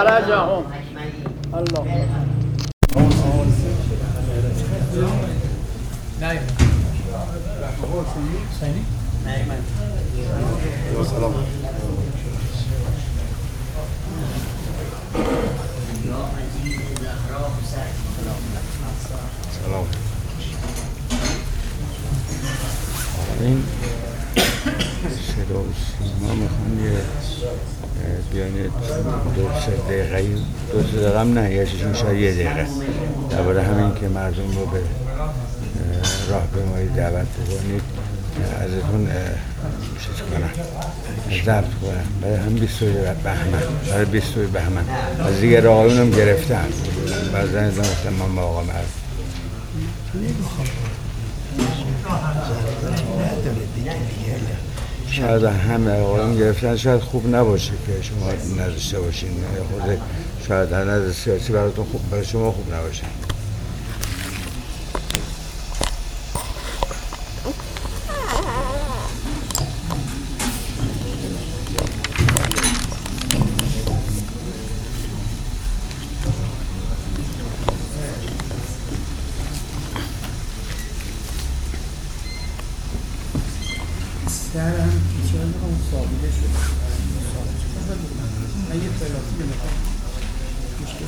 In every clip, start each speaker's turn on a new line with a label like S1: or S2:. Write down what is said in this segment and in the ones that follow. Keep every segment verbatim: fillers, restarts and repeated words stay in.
S1: فرجهم الله نعم
S2: سلام سلام این صدا و سیما میخوام یه بیان دو سه دقیقه دو سه دقیقه هم نه یکیشون شاید یه دقیقه درباره همین که مردم رو به راهپیمایی دعوت بکنید ازتون چیز کنم ضبط کنم برای هم بیست و بهمن برای بیست و بهمن از دیگه آقایون هم گرفتن بعضا از هم گفتم من با آقا مرد شاید همه آقایون گرفتن شاید خوب نباشه که شما نداشته باشین خود شاید در نظر سیاسی براتون خوب برای شما خوب نباشه
S1: درم چرا اون ثابته شده من یه پلاتی میخوام مشکل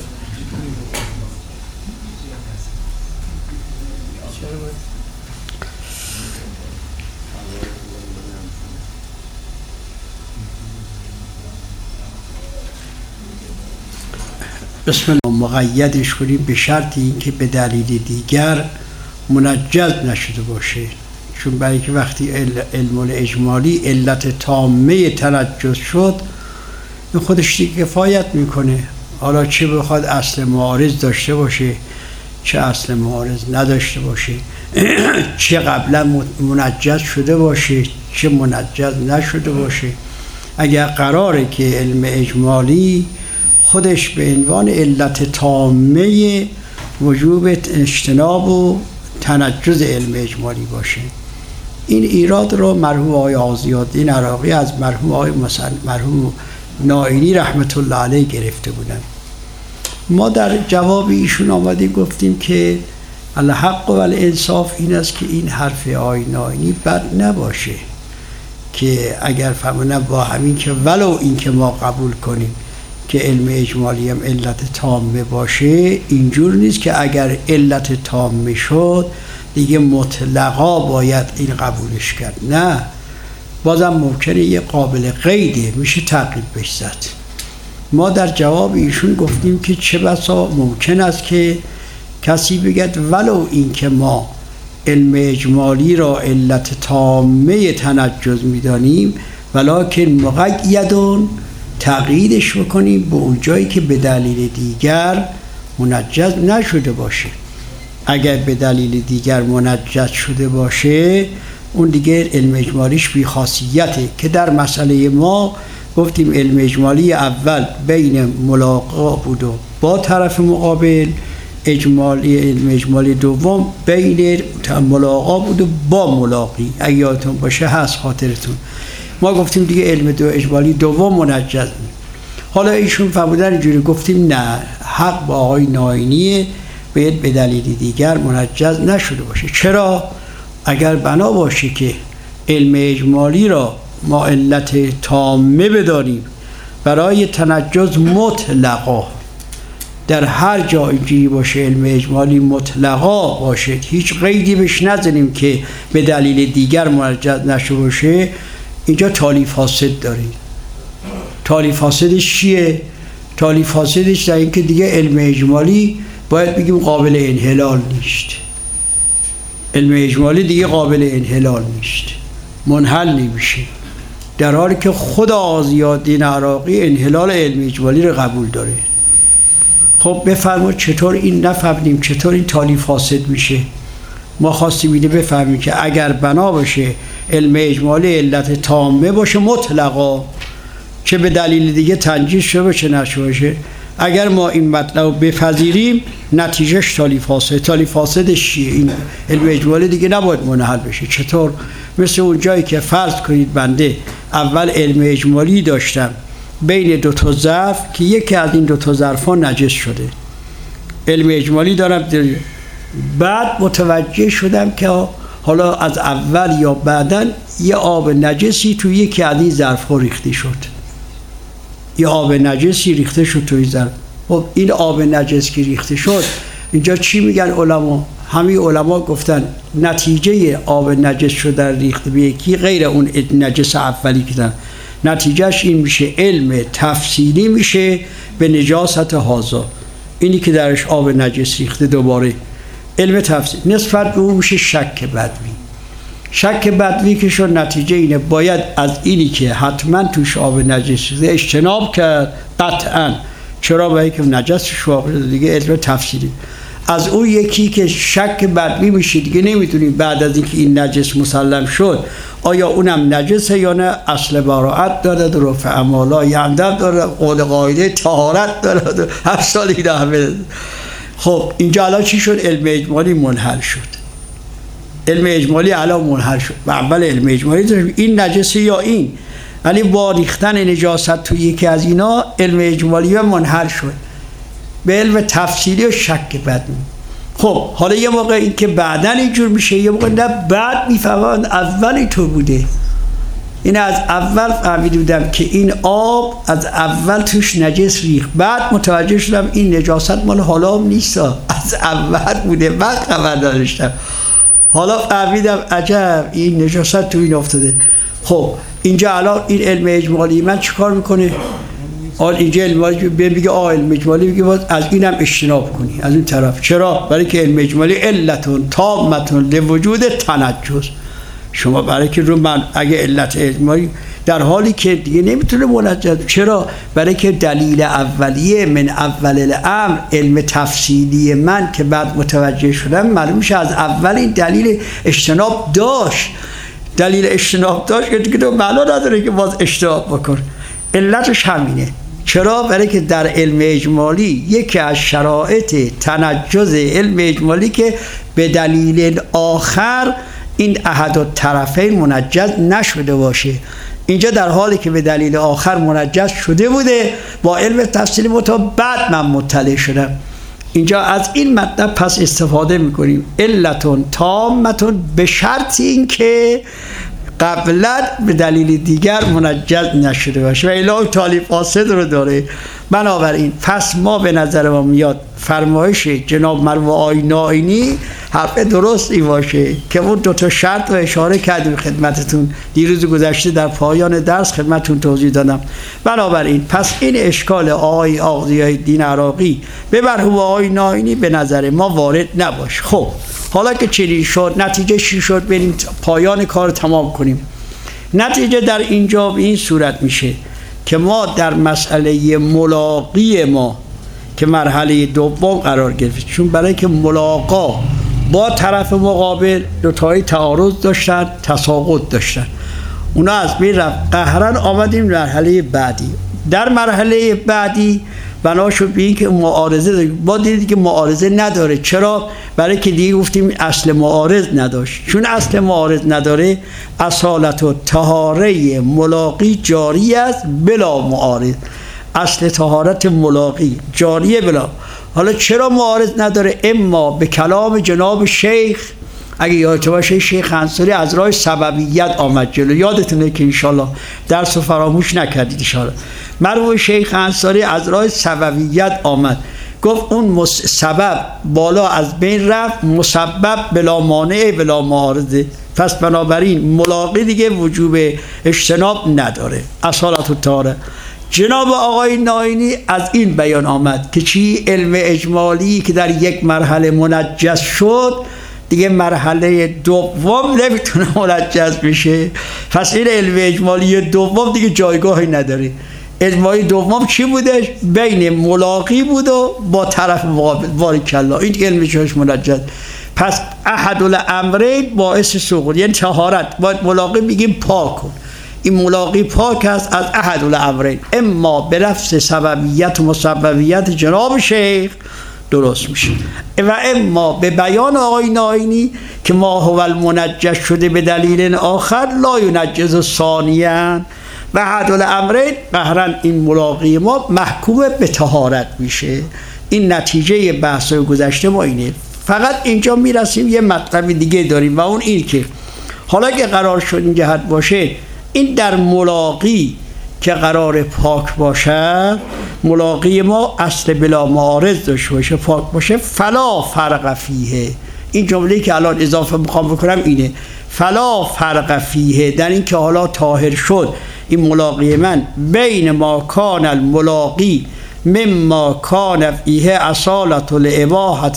S1: چرا باید
S3: بسم الله مقیدش کنیم به شرط اینکه به دلیل دیگر منجز نشده باشه، چون برای که وقتی علم الاجمالی علت تامه تنجز شد این خودش دیگه کفایت میکنه، حالا چه بخواد اصل معارض داشته باشه چه اصل معارض نداشته باشه چه قبلا منجز شده باشه چه منجز نشده باشه. اگر قراره که علم اجمالی خودش به عنوان علت تامه وجوب اجتناب و تنجز علم اجمالی باشه، این ایراد رو مرحوم آقای آغازی‌الدین عراقی از مرحوم آقای مرحوم نائینی رحمت الله علیه گرفته بودن. ما در جواب ایشون آمدیم گفتیم که الحق و الانصاف این است که این حرف آقای نائینی بد نباشه که اگر فهمونم با همین که ولو این که ما قبول کنیم که علم اجمالی هم علت تامه باشه، اینجور نیست که اگر علت تامه شد دیگه مطلقا باید این قبولش کرد، نه، بازم ممکنه یه قابل قیده میشه تعقیب بش زد. ما در جواب ایشون گفتیم که چه بسا ممکن است که کسی بگد ولو این که ما علم اجمالی را علت تامه تنجز میدانیم ولکن مقیدون تقییدش بکنیم به اون جایی که به دلیل دیگر منجز نشده باشه. اگر به دلیل دیگر منجز شده باشه اون دیگه علم اجمالیش بی خاصیته که در مسئله ما گفتیم علم اجمالی اول بین ملاقا بود و با طرف مقابل، اجمالی علم اجمالی دوم بین ملاقا بود و با ملاقی. اگه یادتون باشه هست خاطرتون ما گفتیم دیگه علم دو اجمالی دوم منجز. حالا ایشون فرمودن اینجوری، گفتیم نه، حق با آقای نائینیه باید به دلیل دیگر منجز نشده باشه. چرا؟ اگر بنا باشه که علم اجمالی را ما علت تامه بداریم برای تنجز مطلقا، در هر جا اینجوری باشه علم اجمالی مطلقا باشه هیچ قیدی بهش نزنیم که به دلیل دیگر منجز نشده باشه، اینجا تالی فاسد داریم. تالی فاسدش چیه؟ تالی فاسدش در این که دیگه علم اجمالی باید بگیم قابل انحلال نیست، علم اجمالی دیگه قابل انحلال نیست، منحل نمیشه، در حالی که خود آغازی‌الدین عراقی انحلال علم اجمالی رو قبول داره. خب بفرمایید چطور این نفهمیم، چطور این تالی فاسد میشه؟ ما خواستیم اینه بفهمیم که اگر بنا باشه علم اجمالی علت تامه باشه مطلقا، چه به دلیل دیگه تنجیز شده باشه نشه باشه، اگر ما این مطلب بپذیریم نتیجهش تالی فاسد. تالی فاسدش چیه؟ این علم اجمالی دیگه نباید منحل بشه. چطور؟ مثل اون جایی که فرض کنید بنده اول علم اجمالی داشتم بین دو تا ظرف که یکی از این دو تا ظرف‌ها نجس شده. علم اجمالی دارم. بعد متوجه شدم که حالا از اول یا بعداً یه آب نجسی تو یکی از این ظرف‌ها ریخته شد. یه آب نجسی ریخته شد توی ظرف. خب این آب نجس که ریخته شد، اینجا چی میگن علما؟ همه علما گفتن نتیجه آب نجس شدن ریخته به یکی غیر اون نجس اولی که دارن، نتیجهش این میشه علم تفصیلی میشه به نجاست هازا، اینی که درش آب نجس ریخته دوباره علم تفصیل نسبت به اون میشه شک بدوی. شک بدوی که شد نتیجه اینه باید از اینی که حتما توش آب نجس ریخته اجتناب کرد قطعا. چرا؟ برای که نجسش واقع دیگه علم تفصیلی. از اون یکی که شک بدوی میشه دیگه نمیتونیم بعد از اینکه این نجس مسلم شد آیا اونم نجسه یا نه، اصل براءت داره، رفع امالا یندب داره، قول قاعده طهارت داره، هر سال این همه. خب اینجا الان چی شد؟ علم اجمالی منحل شد. علم اجمالی الان منحل شد. و اول علم اجمالی داشت این نجسه یا این، ولی با ریختن نجاست توی یکی از اینا علم اجمالی منحل شد به علم تفصیلی و شک بدوی. خب حالا یه موقع این که بعدن اینجور میشه، یه موقع نه بعد میفهمن اول اینطور بوده. این از اول فهمیده بودم که این آب از اول توش نجس ریخت، بعد متوجه شدم این نجاست مال حالا هم نیست، از اول بوده، من خبر داشتم. حالا فهمیدم عجب این نجاست تو این افتاده. خب اینجا الان این علم اجمالی من چیکار میکنه؟ آن اینجا علم اجمالی بگه آه علم اجمالی بگه باز از اینم اجتناب کنی از این طرف. چرا؟ برای که علم اجمالی علتون تامتون لوجود تنجس. شما برای که رو من اگه علت اجمالی در حالی که دیگه نمیتونه منجز. چرا؟ برای که دلیل اولیه من اول الامر علم تفصیلی من که بعد متوجه شدم معلوم میشه از اول این دلیل اجتناب داشت. دلیل اجتناب داشت که دیگه معنا نداره که باز اجتناب بکن. علتش همینه. چرا؟ برای که در علم اجمالی یکی از شرایط تنجز علم اجمالی که به دلیل آخر این احد الطرفین منجز نشده باشه. اینجا در حالی که به دلیل آخر منجز شده بوده با علم تفصیلی مطابق بعد من مطلع شدم. اینجا از این مطلب پس استفاده میکنیم علتون تامتون به شرط این که قبلا به دلیل دیگر منجز نشده باشه و اله تالی فاسد رو داره. بنابراین پس ما به نظر ما میاد فرمایش جناب مروه آیینی حرف درستی باشه که اون دو تا شرط رو اشاره کردیم خدمتتون دیروز گذشته در پایان درس خدمتتون توضیح دادم. بنابراین پس این اشکال آقای ضیاءالدین عراقی به مرحوم آیینی به نظر ما وارد نباشه. خب حالا که چنین شد نتیجه چی شد؟ بریم پایان کار تمام کنیم. نتیجه در اینجا به این صورت میشه که ما در مسئله ملاقی ما که مرحله دوم قرار گرفت، چون برای که ملاقا با طرف مقابل دو تای تعارض داشتن، تساقط داشتن، اونا از بین رفت. قهرن آمدیم مرحله بعدی. در مرحله بعدی بنا شد به این که معارضه داریم. با دیدید که معارضه نداره. چرا؟ برای که دیگه گفتیم اصل معارض نداشت. چون اصل معارض نداره اصالت و طهاره ملاقی جاری است بلا معارض. اصل طهارت ملاقی جاریه بلا. حالا چرا معارض نداره؟ اما به کلام جناب شیخ، اگه یادت باشه شیخ انصاری از راه سببیت آمد جلو، یادتونه که انشالله درس رو فراموش نکردید انشالله. مرحوم شیخ انصاری از راه سببیت آمد، گفت اون سبب بالا از بین رفت، مسبب بلا مانع بلا معارضه. پس بنابراین ملاقی دیگه وجوب اجتناب نداره. اصالت الطهاره. جناب آقای ناینی از این بیان آمد که چی؟ علم اجمالی که در یک مرحله منجز شد دیگه مرحله دوم نمیتونه منجز بشه. پس این علم اجمالی دوم دیگه جایگاهی نداره. اجمالی دوم چی بودش؟ بین ملاقی بود و با طرف مقابل. باریکالله این دیگه علم اجمالیش منجز. پس احد الامرین باعث سقوط، یعنی طهارت. باید ملاقی بگیم پاک کن، این ملاقی پاک است از احد الامرین. اما به لفظ سببیت و مسببیت جناب شیخ درست میشه و اما به بیان آقای ناینی که ما هو المنجز شده به دلیل آخر لا ینجز ثانیاً. و حدل امرین قهرا این ملاقی ما محکوم به طهارت میشه. این نتیجه بحث گذشته ما اینه. فقط اینجا میرسیم یه مطلب دیگه داریم و اون این که حالا که قرار شد این جهت باشه، این در ملاقی که قرار پاک باشه، ملاقی ما اصل بلا معارض داشته باشه، پاک باشه، فلا فرق فیه. این جمله که الان اضافه میخوام بکنم اینه، فلا فرق فیه، در این که حالا طاهر شد این ملاقی من، بین ما کان الملاقی مما کان فیه اصالت الاباحة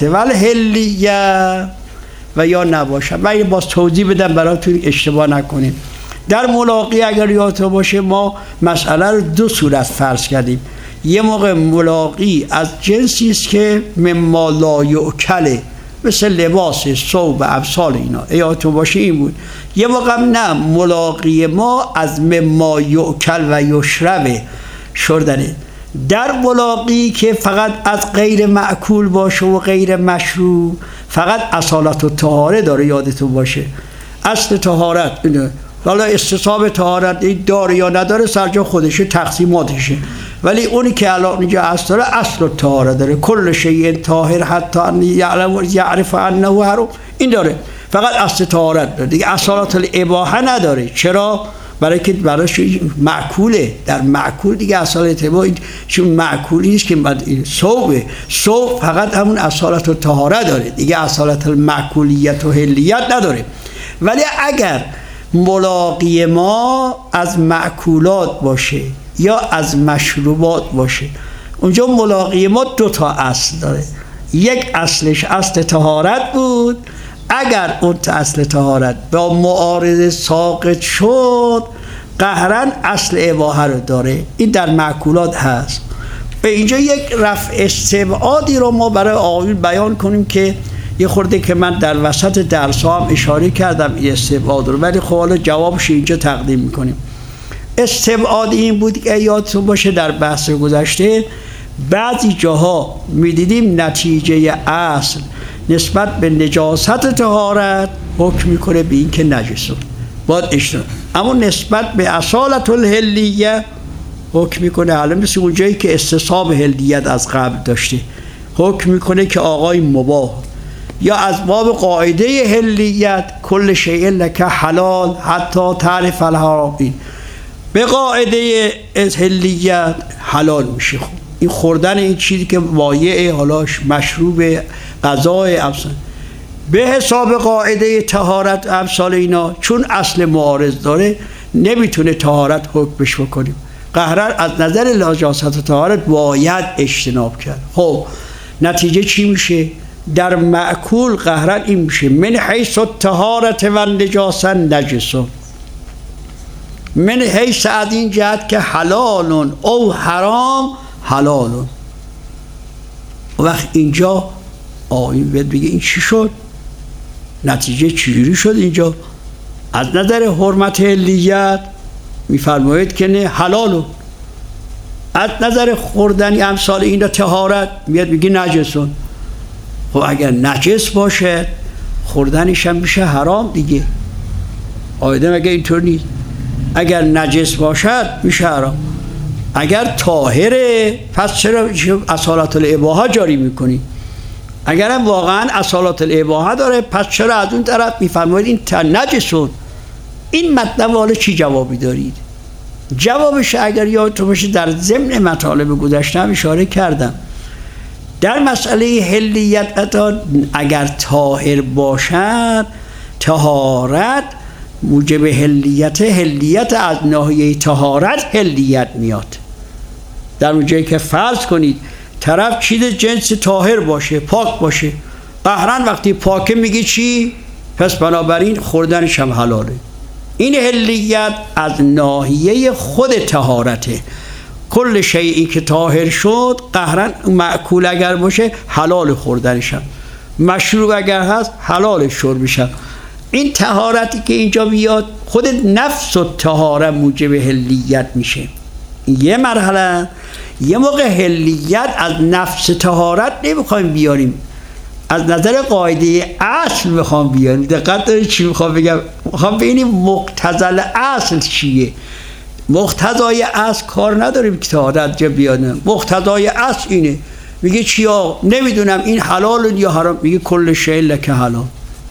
S3: والحلیه و یا نباشه. من باز توضیح بدم براتون اشتباه نکنیم. در ملاقی اگر یادتون باشه ما مسئله رو دو صورت فرض کردیم. یه موقع ملاقی از جنسی است که مما لا یؤکله، مثل لباس، ثوب، امثال اینا، یادتون باشه این بود. یه موقع نه، ملاقی ما از مما یؤکل و یشرب شردنه. در ملاقی که فقط از غیر مأکول باشه و غیر مشروب، فقط اصالت و طهاره داره، یادتون باشه. اصل طهارت اینه. حالا استصحاب طهارت داره یا نداره سرجا خودشه، تقسیماتشه، ولی اونی که الان اینجا اصل داره اصل و طهاره داره. کل شیء طاهر حتی ان یعلم یعرف انه حرام، این داره. فقط اصل طهارت داره دیگه، اصالت الاباحه نداره. چرا؟ برای که براش معکوله. در معکول دیگه اصالت الاباحه چون معکولی نیست که بعد ثوبه، ثوب فقط همون اصالت و طهاره داره دیگه، اصالت المعکولیت و حلیت نداره. ولی اگر ملاقی ما از معکولات باشه یا از مشروبات باشه، اونجا ملاقی ما دو تا اصل داره. یک اصلش اصل طهارت بود، اگر اون اصل طهارت با معارضه ساقط شد قهرا اصل اباحه رو داره. این در معکولات هست. به اینجا یک رفع استبعادی رو ما برای آقایون بیان کنیم که یه خورده که من در وسط درس ها هم اشاره کردم این استبعاد رو، ولی خب حالا جوابش اینجا تقدیم میکنیم. استبعاد این بود که یادتون باشه در بحث گذشته بعضی جاها میدیدیم نتیجه اصل نسبت به نجاست طهارت حکم میکنه به این که نجسه باید اشترا، اما نسبت به اصالت الحلیه حکم میکنه، حالا مثل اون جایی که استصحاب حلیت از قبل داشته حکم میکنه که آقای مباح، یا از باب قاعده حلیت کل شیء لک حلال حتی تعرف الحرام، به قاعده حلیت حلال میشه. خب این خوردن این چیزی که وایع حالاش مشروب غذای امثال به حساب قاعده طهارت امثال اینا، چون اصل معارض داره نمیتونه طهارت حکمش بکنیم. قهرا از نظر نجاست طهارت باید اجتناب کرد. خب نتیجه چی میشه؟ در معکول قهرا این میشه من حیث الطهارت و نجاست نجسون، من حیث از این جهت که حلالون او حرام حلالون. وقت اینجا آیین باید بگه این چی شد؟ نتیجه چجوری شد اینجا؟ از نظر حرمت حلیت میفرمایید که نه حلالون، از نظر خوردنی امثال این طهارت میاد بگی نجسون. خب اگر نجس باشه خوردنش هم میشه حرام دیگه. آیده مگه اینطور نیست؟ اگر نجس باشد میشه حرام، اگر طاهره پس چرا اصالت الاباحه جاری میکنی؟ اگر هم واقعا اصالت الاباحه داره پس چرا از اون طرف میفرمایید این نجسون؟ این مطلب حالا چی جوابی دارید؟ جوابش اگر یادتون باشه در ضمن مطالب گذشته هم اشاره کردم، در مسئله حلیت اگر طاهر باشد طهارت موجب حلیت، حلیت از ناحیه طهارت حلیت میاد. در اون جایی که فرض کنید طرف چیز جنس طاهر باشه، پاک باشه، قهرن وقتی پاکه میگی چی؟ پس بنابراین خوردنش هم حلاله. این حلیت از ناحیه خود طهارته. کل شیئی که طاهر شد قهرن معکول اگر باشه حلال خوردنش هم، مشروب اگر هست حلال شربش هم. این طهارتی که اینجا بیاد خود نفس و طهارت موجب حلیت میشه. یه مرحله. یه موقع حلیت از نفس طهارت نمیخوایم بیاریم، از نظر قاعده اصل میخوام بیاریم. دقت دارید چی میخوام بگم؟ میخوام ببینیم مقتضی اصل چیه. مقتضای اصل کار نداریم که تا درجه بیانه. مقتضای اصل اینه، میگه چیا؟ نمیدونم این حلال یا حرام، میگه کل شیء لک حلال.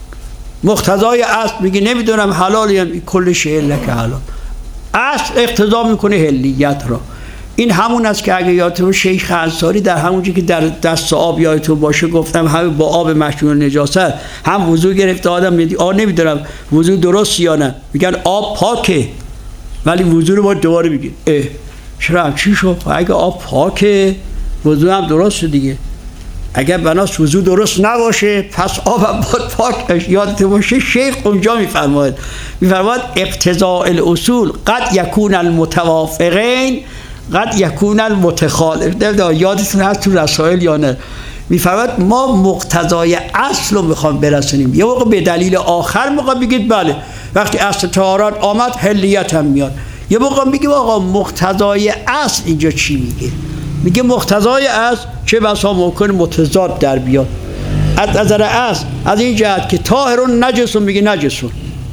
S3: مقتضای اصل میگه نمیدونم حلال یا کل شیء لک حلال. اصل اقتضا میکنه حلیت را. این همون است که اگه یادتون شیخ انصاری در همونجا که در دست آب یادتون باشه گفتم همه با آب مشمول نجاست هم وضو گرفته آدم میگه آ نمیدونم وضو درست یا نه، میگن آب پاکه ولی وضو رو باید دوباره بگیر. اه چرا چی شد؟ اگه آب پاکه وضو هم درست دیگه. اگر بناس وضو درست نباشه پس آب هم باید پاک. یادتون باشه شیخ اونجا میفرماید میفرماید اقتضاء الاصول قد یکون المتوافقین قد یکون المتخالف. یادتون هست تو رسائل یا نه؟ میفرماید ما مقتضای اصل رو میخوام برسونیم. یه موقع به دلیل آخر موقع بگید بله وقتی اصل طهارت آمد حلیت هم میاد. یه موقع میگیم آقا مقتضای اصل اینجا چی میگه؟ میگه مقتضای اصل چه بسا ممکن متضاد در بیاد. از نظر اصل از این جهت که طاهرون نجسون میگه نجسون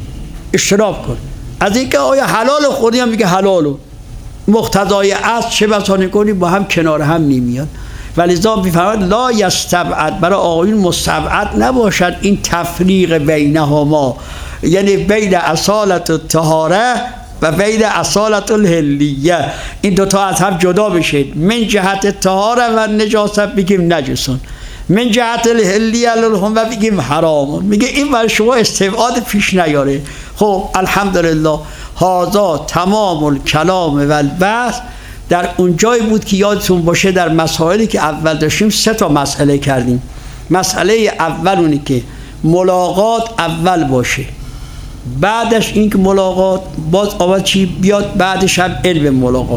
S3: اجتناب کن. از این که آیا حلال خودی هم میگه حلالو. مقتضای اصل چه بسا نکنی با هم کنار هم نمیاد. ولذا میفرماید لا یستبعد، برای آقایون مستبعد نباشد این تفریق بینهما، یعنی بین اصالت الطهاره و بین اصالت الحلیه، این دوتا از هم جدا بشید. من جهت طهاره و نجاست بگیم نجسون، من جهت الحلیه لهم و بگیم حرامون. میگه این برای شما استبعاد پیش نیاره. خب الحمدلله هذا تمام الکلام و البحث. در اون جایی بود که یادتون باشه در مسائلی که اول داشتیم سه تا مسئله کردیم. مسئله اول اونی که ملاقات اول باشه، بعدش این که ملاقات باز اول چی بیاد، بعدش هم علم ملاقات،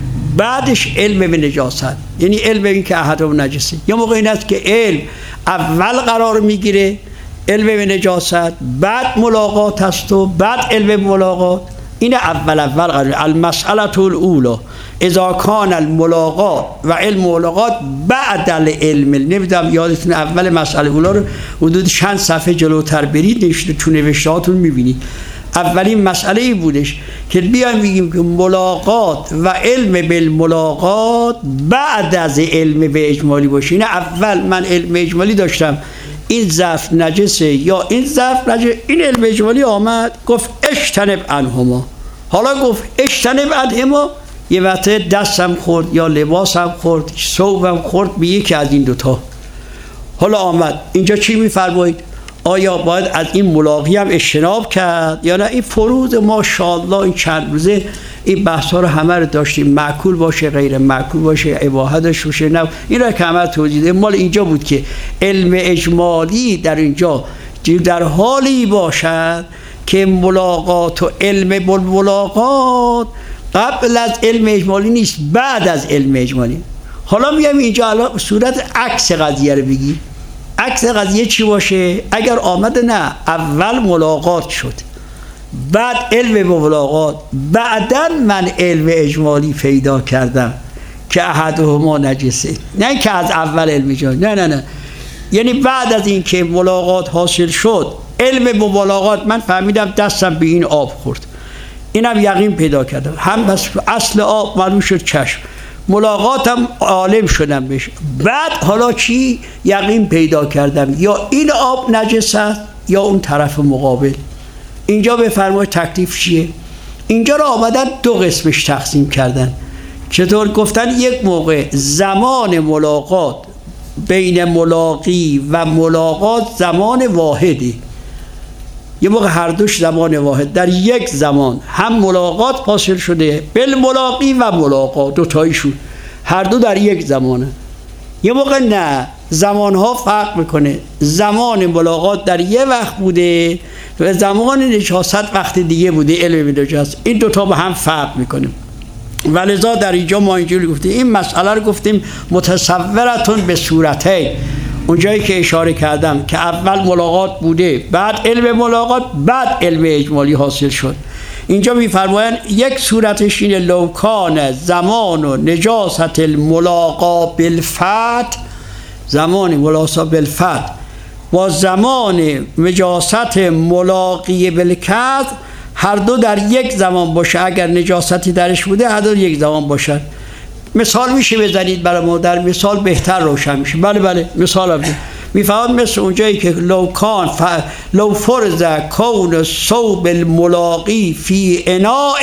S3: بعدش علم به نجاست، یعنی علم این که احدهم نجسه. یا موقع این است که علم اول قرار میگیره، علم به نجاست، بعد ملاقات هست و بعد علم ملاقات. این اول اول قرار. المسئله الاولی اذا کان الملاقات و علم ملاقات بعد العلم. نمیدونم یادتون اول مسئله اولا رو حدود چند صفحه جلوتر برید نوشته تو نوشته هاتون میبینید. اولین مسئله ای بودش که بیایم بگیم که ملاقات و علم بالملاقات بعد از علم به اجمالی باشه. این اول من علم اجمالی داشتم این ظرف نجسه یا این ظرف نجسه، این علم اجمالی آمد گفت اجتنب عنهما. حالا گفت اجتنب عنهما، یه وقت دستم خورد یا لباسم خورد ثوبم خورد به یکی از این دوتا. حالا آمد اینجا چی میفرمایید؟ آیا باید از این ملاقی هم اجتناب کرد یا نه؟ این فروض ماشاءالله این چند روزه این بحثا رو همه رو داشتیم، معقول باشه غیر معقول باشه اباحتش باشه نه، این رو که همه توضیح دادیم. مال اینجا بود که علم اجمالی در اینجا در حالی باشد که ملاقات و علم بالملاقات قبل از علم اجمالی نیست، بعد از علم اجمالی. حالا میگم اینجا الان صورت عکس قضیه رو بگی. عکس قضیه چی باشه؟ اگر آمده نه اول ملاقات شد بعد علم با ملاقات، بعداً من علم اجمالی پیدا کردم که احدهما نجسه، نه که از اول علم اجمالی، نه نه نه، یعنی بعد از این که ملاقات حاصل شد علم با ملاقات من فهمیدم دستم به این آب خورد، اینم یقین پیدا کردم، هم بس اصل آب معلوم شد چشم، ملاقاتم عالم شدم بهش. بعد حالا چی؟ یقین پیدا کردم یا این آب نجس است یا اون طرف مقابل. اینجا بفرمایید تکلیف چیه؟ اینجا رو آمدن دو قسمش تقسیم کردن. چطور؟ گفتن یک موقع زمان ملاقات بین ملاقی و ملاقات زمان واحدی، یه موقع هر دوش زمان واحد، در یک زمان هم ملاقات حاصل شده بل ملاقی و ملاقات دوتایشون هر دو در یک زمانه. یه موقع نه، زمانها فرق میکنه، زمان ملاقات در یه وقت بوده و زمان نجاست وقت دیگه بوده علم نجاست، این دوتا با هم فرق میکنه. ولذا در اینجا ما اینجوری گفتیم این مسئله رو گفتیم متصورتون به صورته، اونجایی که اشاره کردم که اول ملاقات بوده بعد علم ملاقات بعد علم اجمالی حاصل شد. اینجا میفرمایند یک صورتش اینه لو کان زمان و نجاست الملاقا بالفتح، زمان ملاقا بالفتح با زمان نجاست ملاقی بالکسر هر دو در یک زمان باشه، اگر نجاستی درش بوده هر دو یک زمان باشد. مثال میشه بزنید برای ما، در مثال بهتر روشن میشه. بله بله مثال هم میفهمد، مثل اونجایی که لو کان ف... لو فرض کون ثوب الملاقی فی اناء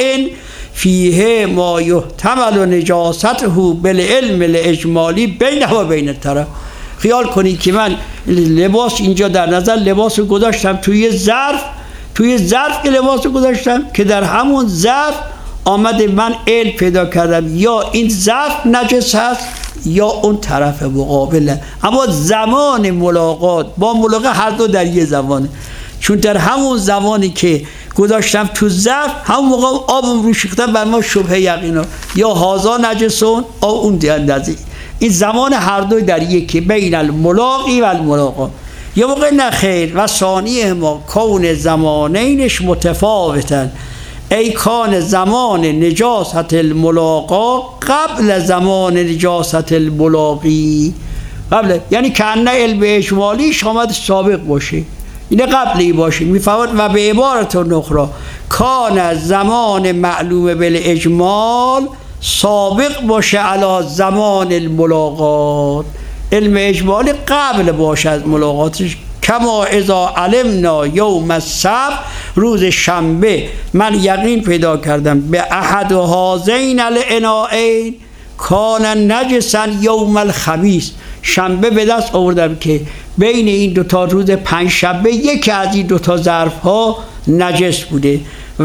S3: فیه ما یحتمل نجاسته بالعلم الاجمالی بینه و بین الطرف. خیال کنید که من لباس اینجا در نظر لباس رو گذاشتم توی ظرف، توی ظرف که لباس رو گذاشتم که در همون ظرف آمده من علم پیدا کردم یا این ظرف نجس هست یا اون طرف مقابله، اما زمان ملاقات با ملاقات هر دو در یه زمانه، چون در همون زمانی که گذاشتم تو ظرف همون موقع آبم رو شیختم بر ما شبه یقینا یا هازا نجسون او اون دیندازی. این زمان هر دو در یکی، بین الملاقی و الملاقات. یه موقع نخیر و ثانیه ما کون زمانینش متفاوتن، ای کان زمان نجاست الملاقا قبل زمان نجاست الملاقی. قبل یعنی که انه علم اجمالیش آمد سابق باشه، اینه قبلی باشه. میفهمد و به عبارت نخرا کان زمان معلوم بالاجمال سابق باشه علی زمان الملاقات، علم اجمالی قبل باشه از ملاقاتش. کما اذا علمنا یوم السبت، روز شنبه من یقین پیدا کردم به احد هذین الاناءین کان نجسا یوم الخمیس، شنبه به دست آوردم که بین این دوتا روز پنج شنبه یکی از این دوتا ظرف ها نجس بوده.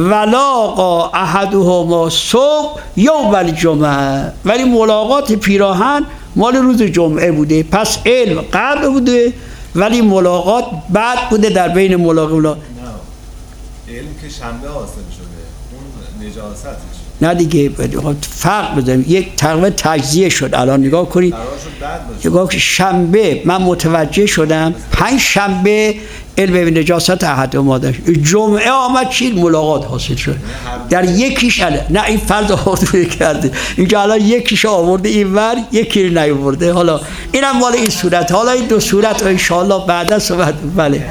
S3: ولاقا احدهما صبح یوم الجمعه، ولی ملاقات پیراهن مال روز جمعه بوده، پس علم قبل بوده ولی ملاقات بعد بوده. در بین ملاقات نه
S4: علم که شنبه حاصل شده اون نجاستش
S3: نه دیگه، فرق بزنیم. یک تقریبا تجزیه شد. الان نگاه کنید، نگاه شنبه من متوجه شدم پنج شنبه علم نجاست احد ما داشت، جمعه آمد چی ملاقات حاصل شد در یکیش. نه این فرض آورده کرده اینجا، الان یکیش آورده اینور یکی نیاورده. حالا اینم مال این صورت، حالا این دو صورت ان شاء الله بعدا صحبت. بله
S5: علم بعد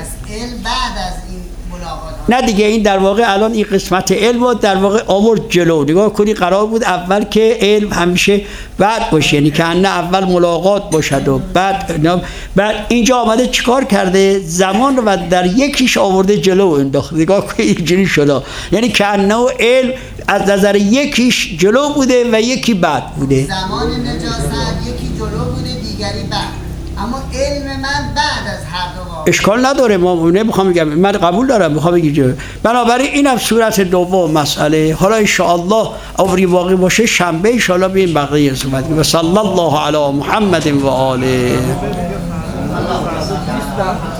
S5: از این ملاقات
S3: نه دیگه، این در واقع الان این قسمت علم رو در واقع آورد جلو. نگاه کنی قرار بود اول که علم همیشه بعد باشه، یعنی که نه اول ملاقات باشد و بعد بعد اینجا آمده چیکار کرده زمان رو در یکیش آورده جلو انداخت. نگاه کنی اینجوری شده، یعنی که نه علم از نظر یکیش جلو بوده و یکی بعد بوده.
S5: زمان نجاست یکی جلو بوده دیگری بعد، اما علم من بعد از هر دو واقع.
S3: اشکال نداره، ما نمیخوام بگم، من قبول دارم، میخوام بگم بنابراین اینم صورت دوم مسئله. حالا ان شاء الله اوری واقع باشه شنبه ان شاء الله ببین بقیه صحبت. و صلی الله علی محمد و آله.